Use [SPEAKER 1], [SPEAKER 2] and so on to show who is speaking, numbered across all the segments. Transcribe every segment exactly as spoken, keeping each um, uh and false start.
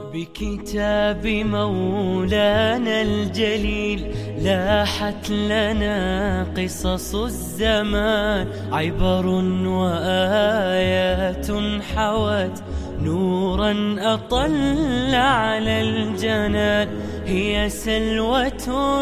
[SPEAKER 1] بكتاب مولانا الجليل لاحت لنا قصص الزمان، عبر وآيات حوت نورا أطل على الجنان. هي سلوة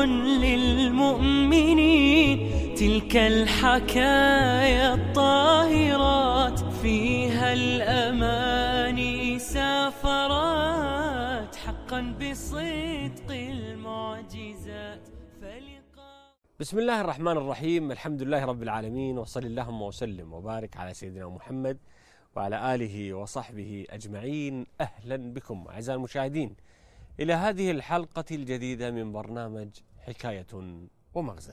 [SPEAKER 1] للمؤمنين تلك الحكايا الطاهرات، فيها الأماني سافرات حقا بصدق المعجزات. فلقاء
[SPEAKER 2] بسم الله الرحمن الرحيم، الحمد لله رب العالمين، وصل اللهم وسلم وبارك على سيدنا محمد وعلى آله وصحبه أجمعين. أهلا بكم أعزائي المشاهدين إلى هذه الحلقة الجديدة من برنامج حكاية ومغزى،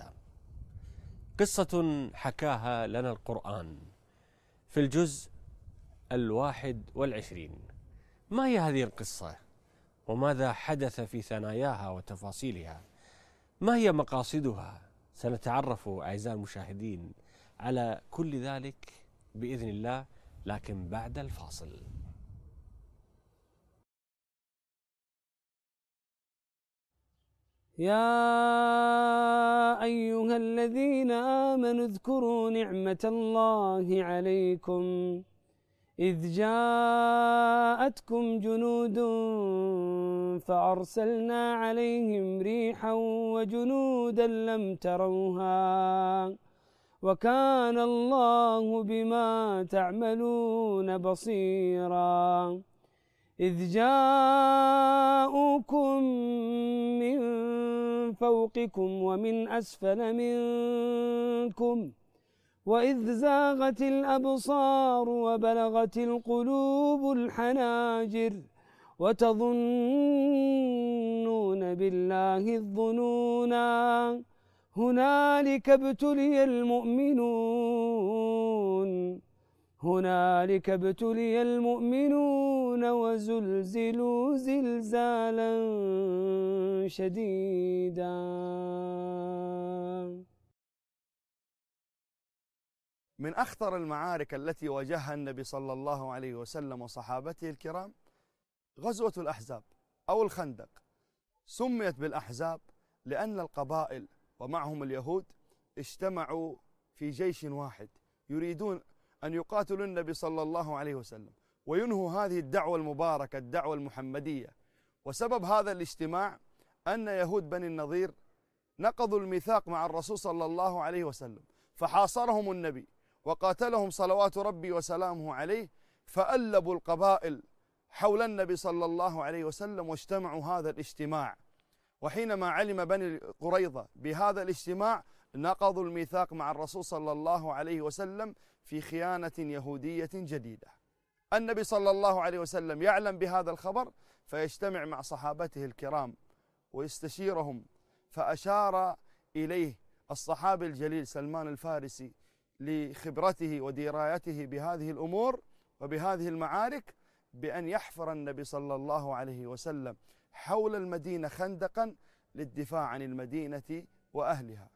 [SPEAKER 2] قصة حكاها لنا القرآن في الجزء الواحد والعشرين. ما هي هذه القصة؟ وماذا حدث في ثناياها وتفاصيلها؟ ما هي مقاصدها؟ سنتعرف أعزائي المشاهدين على كل ذلك بإذن الله، لكن بعد الفاصل.
[SPEAKER 3] يا أيها الذين آمنوا اذكروا نعمة الله عليكم إذ جاءتكم جنود فأرسلنا عليهم ريحا وجنودا لم تروها وكان الله بما تعملون بصيرا. إذ جاءوكم من فوقكم ومن أسفل منكم وإذ زاغت الأبصار وبلغت القلوب الحناجر وتظنون بالله الظنونا. هنالك ابتلي المؤمنون هنالك ابتلي المؤمنون وزلزلوا زلزالا شديدا.
[SPEAKER 4] من أخطر المعارك التي واجهها النبي صلى الله عليه وسلم وصحابته الكرام غزوة الأحزاب أو الخندق. سميت بالأحزاب لأن القبائل ومعهم اليهود اجتمعوا في جيش واحد يريدون أن يقاتلوا النبي صلى الله عليه وسلم وينهوا هذه الدعوة المباركة، الدعوة المحمدية. وسبب هذا الاجتماع أن يهود بني النضير نقضوا الميثاق مع الرسول صلى الله عليه وسلم، فحاصرهم النبي وقاتلهم صلوات ربي وسلامه عليه، فألبوا القبائل حول النبي صلى الله عليه وسلم واجتمعوا هذا الاجتماع. وحينما علم بني قريظة بهذا الاجتماع نقضوا الميثاق مع الرسول صلى الله عليه وسلم في خيانة يهودية جديدة. النبي صلى الله عليه وسلم يعلم بهذا الخبر فيجتمع مع صحابته الكرام ويستشيرهم، فأشار إليه الصحابي الجليل سلمان الفارسي لخبرته ودرايته بهذه الأمور وبهذه المعارك بأن يحفر النبي صلى الله عليه وسلم حول المدينة خندقا للدفاع عن المدينة وأهلها.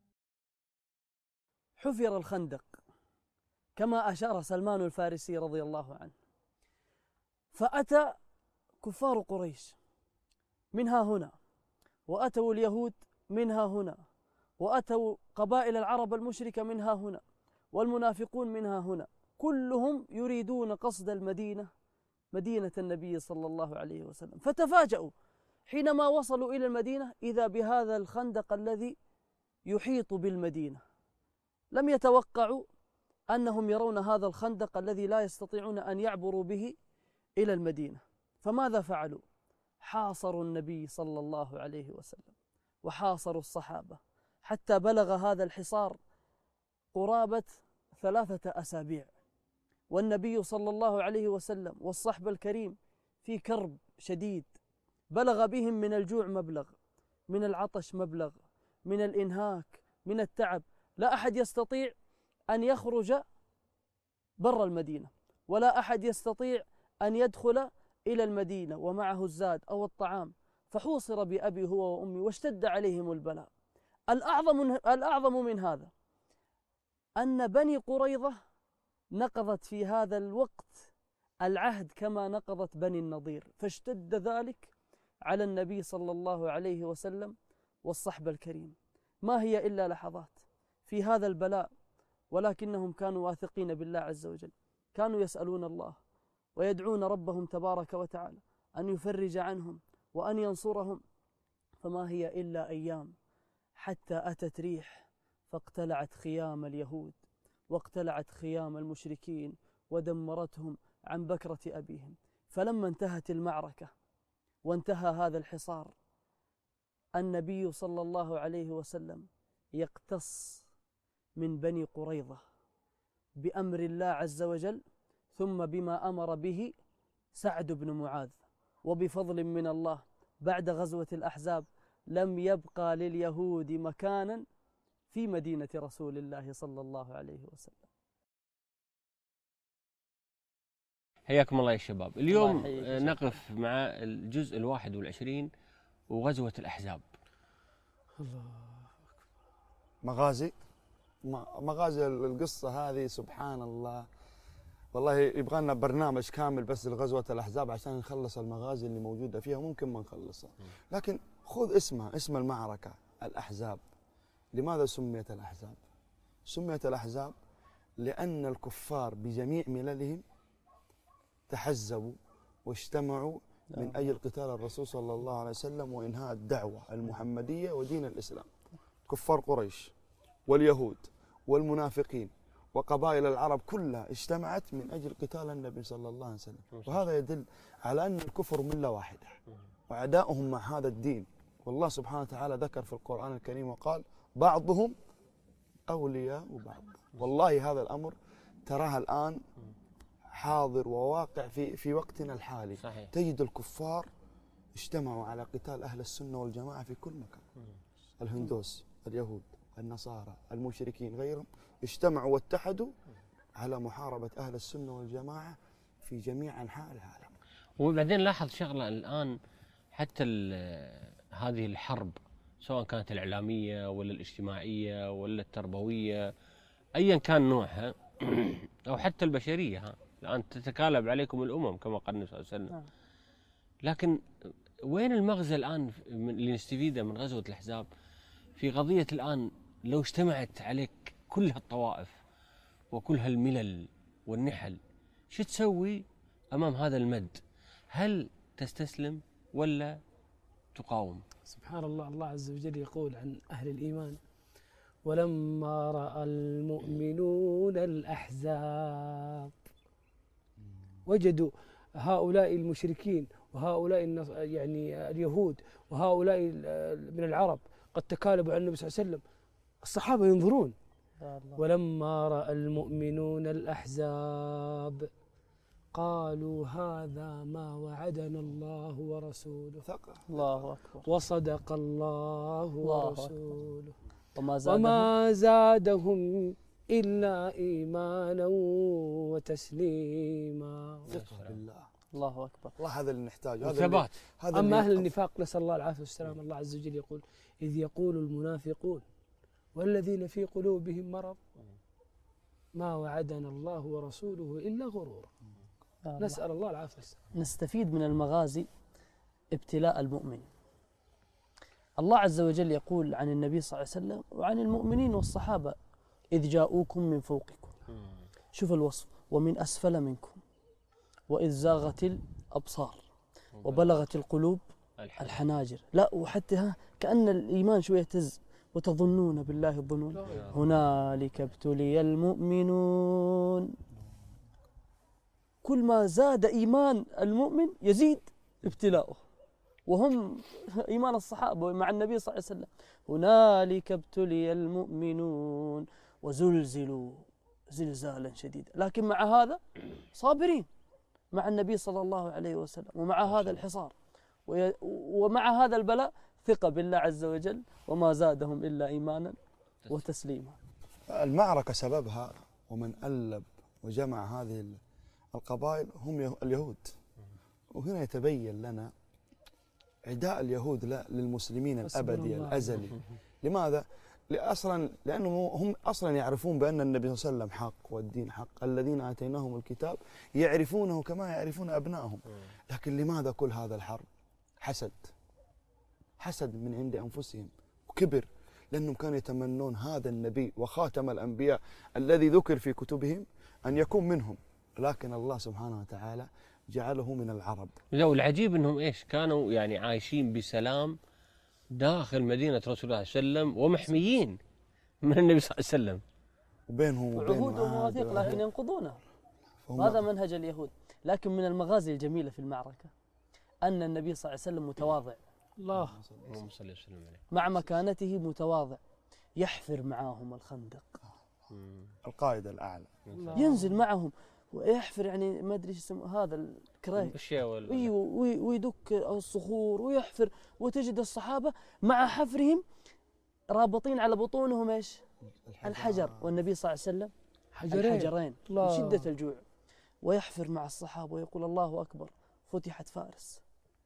[SPEAKER 3] حفر الخندق كما أشار سلمان الفارسي رضي الله عنه، فأتى كفار قريش منها هنا، وأتوا اليهود منها هنا، وأتوا قبائل العرب المشركة منها هنا، والمنافقون منها هنا، كلهم يريدون قصد المدينة، مدينة النبي صلى الله عليه وسلم. فتفاجؤوا حينما وصلوا إلى المدينة إذا بهذا الخندق الذي يحيط بالمدينة. لم يتوقعوا أنهم يرون هذا الخندق الذي لا يستطيعون أن يعبروا به إلى المدينة. فماذا فعلوا؟ حاصروا النبي صلى الله عليه وسلم وحاصروا الصحابة حتى بلغ هذا الحصار قرابة ثلاثة أسابيع، والنبي صلى الله عليه وسلم والصحب الكريم في كرب شديد بلغ بهم من الجوع مبلغ، من العطش مبلغ، من الإنهاك، من التعب. لا أحد يستطيع أن يخرج بر المدينة، ولا أحد يستطيع أن يدخل إلى المدينة ومعه الزاد أو الطعام، فحوصر بأبي هو وأمي واشتد عليهم البلاء. الأعظم الأعظم من هذا أن بني قريظة نقضت في هذا الوقت العهد كما نقضت بني النضير، فاشتد ذلك على النبي صلى الله عليه وسلم والصحب الكريم. ما هي إلا لحظات في هذا البلاء، ولكنهم كانوا واثقين بالله عز وجل، كانوا يسألون الله ويدعون ربهم تبارك وتعالى أن يفرج عنهم وأن ينصرهم. فما هي إلا أيام حتى أتت ريح فاقتلعت خيام اليهود واقتلعت خيام المشركين ودمرتهم عن بكرة أبيهم. فلما انتهت المعركة وانتهى هذا الحصار، النبي صلى الله عليه وسلم يقتص من بني قريظة بأمر الله عز وجل، ثم بما أمر به سعد بن معاذ، وبفضل من الله بعد غزوة الأحزاب لم يبقى لليهود مكانا في مدينة رسول الله صلى الله عليه وسلم.
[SPEAKER 2] حياكم الله يا شباب. اليوم نقف مع الجزء الواحد والعشرين وغزوة الأحزاب.
[SPEAKER 4] الله مغازي مغازي القصة هذه سبحان الله، والله يبغى لنا برنامج كامل بس لغزوة الأحزاب عشان نخلص المغازي اللي موجودة فيها، ممكن ما نخلصها. لكن خذ اسمها، اسم المعركة الأحزاب. لماذا سميت الأحزاب؟ سميت الأحزاب لأن الكفار بجميع مللهم تحزبوا واجتمعوا من أجل قتال الرسول صلى الله عليه وسلم وإنهاء الدعوة المحمدية ودين الإسلام. كفار قريش واليهود والمنافقين وقبائل العرب كلها اجتمعت من أجل قتال النبي صلى الله عليه وسلم، وهذا يدل على أن الكفر ملة واحدة وأعداؤهم مع هذا الدين. والله سبحانه وتعالى ذكر في القرآن الكريم وقال بعضهم أولياء بعض. والله هذا الأمر تراها الآن حاضر وواقع في في وقتنا الحالي.
[SPEAKER 2] صحيح.
[SPEAKER 4] تجد الكفار اجتمعوا على قتال أهل السنة والجماعة في كل مكان. الهندوس، اليهود، النصارى، المشركين، غيرهم اجتمعوا واتحدوا على محاربة أهل السنة والجماعة في جميع أنحاء العالم.
[SPEAKER 2] وبعدين لاحظ شغلة الآن، حتى هذه الحرب سواء كانت الإعلامية ولا الاجتماعية ولا التربوية أيا كان نوعها أو حتى البشرية، ها الآن تتكالب عليكم الأمم كما قال النبي صلى الله عليه وسلم. لكن وين المغزى الآن اللي نستفيده من غزوة الأحزاب في قضية الآن لو اجتمعت عليك كل هالطوائف وكل هالملل والنحل، شو تسوي أمام هذا المد؟ هل تستسلم ولا تقاوم؟
[SPEAKER 5] سبحان الله. الله عز وجل يقول عن أهل الإيمان: ولما رأى المؤمنون الأحزاب وجدوا هؤلاء المشركين وهؤلاء يعني اليهود وهؤلاء من العرب قد تكالبوا على النبي صلى الله عليه وسلم. الصحابة ينظرون. ولما رأى المؤمنون الأحزاب قالوا هذا ما وعدنا الله ورسوله.
[SPEAKER 3] الله أكبر.
[SPEAKER 5] وصدق الله ورسوله.
[SPEAKER 3] وما زادهم,
[SPEAKER 5] وما زادهم إلا إيمانا وتسليما.
[SPEAKER 4] ثقة بالله.
[SPEAKER 3] الله أكبر.
[SPEAKER 4] الله هذا اللي نحتاجه. هذا
[SPEAKER 2] ثبات.
[SPEAKER 4] هذا
[SPEAKER 5] أما أهل النفاق نسأل الله العافية والسلام، الله عز وجل يقول: إذ يقول المنافقون والذين في قلوبهم مرض ما وعدنا الله ورسوله إلا غرورا. نسأل الله العافية والسلام.
[SPEAKER 3] نستفيد من المغازي ابتلاء المؤمن. الله عز وجل يقول عن النبي صلى الله عليه وسلم وعن المؤمنين والصحابة: إذ جاءوكم من فوقكم. شوف الوصف: ومن أسفل منكم، وإذ زاغت الأبصار وبلغت القلوب الحناجر. لا وحتى ها كأن الإيمان شوية يهتز: وتظنون بالله الظنون هنالك ابتلي المؤمنون. كل ما زاد إيمان المؤمن يزيد ابتلاؤه، وهم إيمان الصحابة مع النبي صلى الله عليه وسلم. هنالك ابتلي المؤمنون وزلزلوا زلزالا شديدا، لكن مع هذا صابرين مع النبي صلى الله عليه وسلم، ومع هذا الحصار ومع هذا البلاء ثقة بالله عز وجل، وما زادهم إلا إيمانا وتسليما.
[SPEAKER 4] المعركة سببها ومن ألب وجمع هذه القبائل هم اليهود. وهنا يتبين لنا عداء اليهود للمسلمين الأبدي الأزلي. لماذا؟ اصلا لانه هم اصلا يعرفون بان النبي صلى الله عليه وسلم حق والدين حق، الذين اتيناهم الكتاب يعرفونه كما يعرفون ابنائهم. لكن لماذا كل هذا الحرب؟ حسد، حسد من عند انفسهم وكبر، لانهم كانوا يتمنون هذا النبي وخاتم الانبياء الذي ذكر في كتبهم ان يكون منهم، لكن الله سبحانه وتعالى جعله من العرب.
[SPEAKER 2] لا، والعجيب انهم ايش كانوا يعني عايشين بسلام داخل مدينة رسول الله صلى الله عليه وسلم ومحميين من النبي صلى الله عليه وسلم،
[SPEAKER 4] وبينهم وبين
[SPEAKER 3] وعهود ومواثيق لكن ينقضونها. هذا منهج اليهود. لكن من المغازي الجميلة في المعركة أن النبي صلى الله عليه وسلم متواضع،
[SPEAKER 5] الله
[SPEAKER 2] اللهم صل وسلم عليه،
[SPEAKER 3] مع مكانته متواضع، يحفر معهم الخندق،
[SPEAKER 4] القائد الأعلى
[SPEAKER 3] ينزل معهم ويحفر، يعني ما ادري ايش اسمه هذا الكراي، ايوه، ويدك الصخور ويحفر، وتجد الصحابه مع حفرهم رابطين على بطونهم ايش؟ الحجر، والنبي صلى الله عليه وسلم
[SPEAKER 5] حجرين,
[SPEAKER 3] الحجرين من شده الجوع، ويحفر مع الصحابه ويقول الله اكبر فتحت فارس.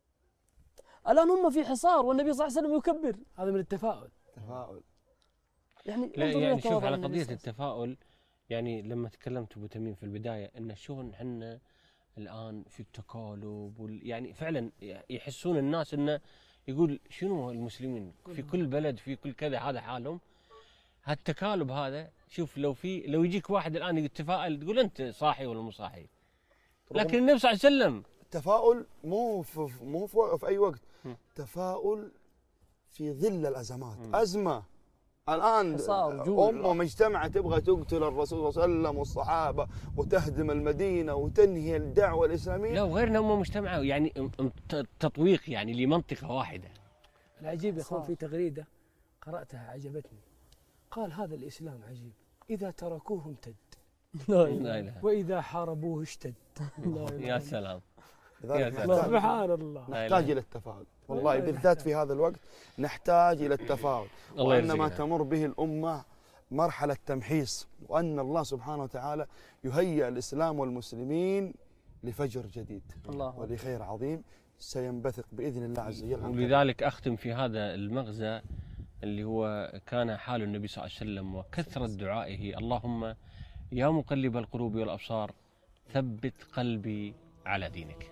[SPEAKER 3] الان هم في حصار والنبي صلى الله عليه وسلم يكبر.
[SPEAKER 5] هذا من التفاؤل.
[SPEAKER 4] تفاؤل
[SPEAKER 3] يعني
[SPEAKER 2] لا يعني شوف على قضيه التفاؤل، يعني لما تكلمت ابو تميم في البدايه ان شلون احنا الان في التكالب وال يعني فعلا يحسون الناس انه يقول شنو المسلمين في كل بلد في كل كذا هذا حالهم. هالتكالب هذا، شوف لو في لو يجيك واحد الان يتفائل تقول انت صاحي ولا مو صاحي، لكن النبي صلى الله عليه وسلم
[SPEAKER 4] التفاؤل مو في مو في اي وقت، تفاؤل في ظل الازمات. م. ازمه الآن أمة مجتمعة تبغى تقتل الرسول صلى الله عليه وسلم والصحابة وتهدم المدينة وتنهي الدعوة الإسلامية.
[SPEAKER 2] لا، وغيرنا أمة مجتمعة يعني تطويق يعني لمنطقة واحدة.
[SPEAKER 5] العجيب يا أخوان في تغريدة قرأتها عجبتني، قال هذا الإسلام عجيب، إذا تركوه امتد
[SPEAKER 2] لا إله،
[SPEAKER 5] وإذا حاربوه اشتد.
[SPEAKER 2] يا سلام،
[SPEAKER 5] سبحان الله.
[SPEAKER 4] نحتاج إلى التفاؤل والله، بالذات في هذا الوقت نحتاج إلى التفاؤل، وأنما تمر به الأمة مرحلة تمحيص، وأن الله سبحانه وتعالى يهيئ الإسلام والمسلمين لفجر جديد الله ولخير عظيم سينبثق بإذن الله عز وجل.
[SPEAKER 2] ولذلك أختم في هذا المغزى اللي هو كان حال النبي صلى الله عليه وسلم وكثرة دعائه: اللهم يا مقلب القلوب والأبصار ثبت قلبي على دينك.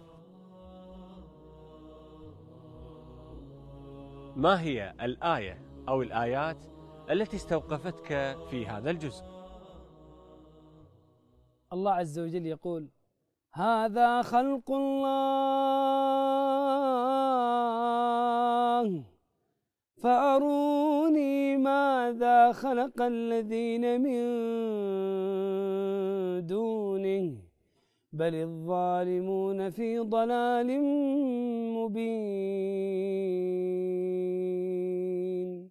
[SPEAKER 2] ما هي الآية أو الآيات التي استوقفتك في هذا الجزء؟
[SPEAKER 5] الله عز وجل يقول: هذا خلق الله فأروني ماذا خلق الذين من دونه بل الظالمون في ضلال مبين.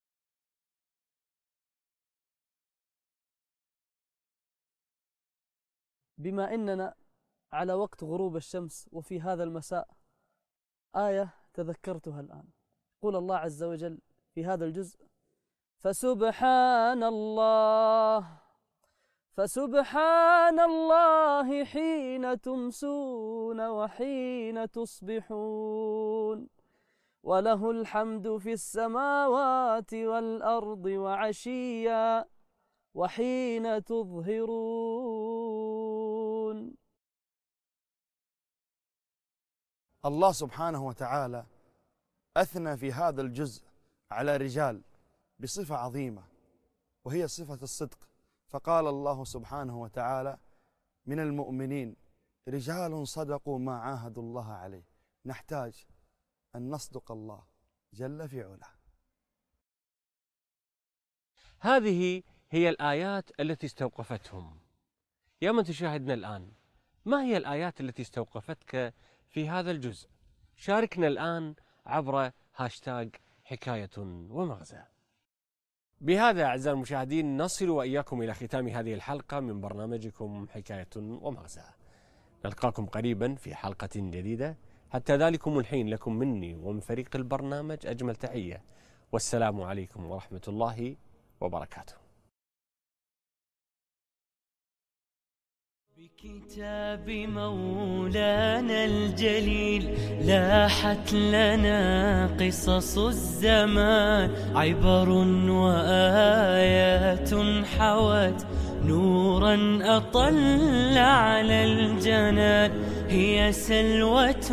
[SPEAKER 3] بما إننا على وقت غروب الشمس وفي هذا المساء، آية تذكرتها الآن. قول الله عز وجل في هذا الجزء: فسبحان الله فسبحان الله حين تمسون وحين تصبحون وله الحمد في السماوات والأرض وعشيا وحين تظهرون.
[SPEAKER 4] الله سبحانه وتعالى أثنى في هذا الجزء على رجال بصفة عظيمة، وهي صفة الصدق. فقال الله سبحانه وتعالى: من المؤمنين رجال صدقوا ما عاهدوا الله عليه. نحتاج أن نصدق الله جل في علاه.
[SPEAKER 2] هذه هي الآيات التي استوقفتهم. يا من تشاهدنا الآن، ما هي الآيات التي استوقفتك في هذا الجزء؟ شاركنا الآن عبر هاشتاج حكاية ومغزى. بهذا أعزائي المشاهدين نصل وإياكم إلى ختام هذه الحلقة من برنامجكم حكاية ومغزى. نلقاكم قريبا في حلقة جديدة. حتى ذلكم الحين لكم مني ومن فريق البرنامج أجمل تحية، والسلام عليكم ورحمة الله وبركاته.
[SPEAKER 1] بكتاب مولانا الجليل لاحت لنا قصص الزمان، عبر وآيات حوت نورا أطل على الجنان، هي سلوة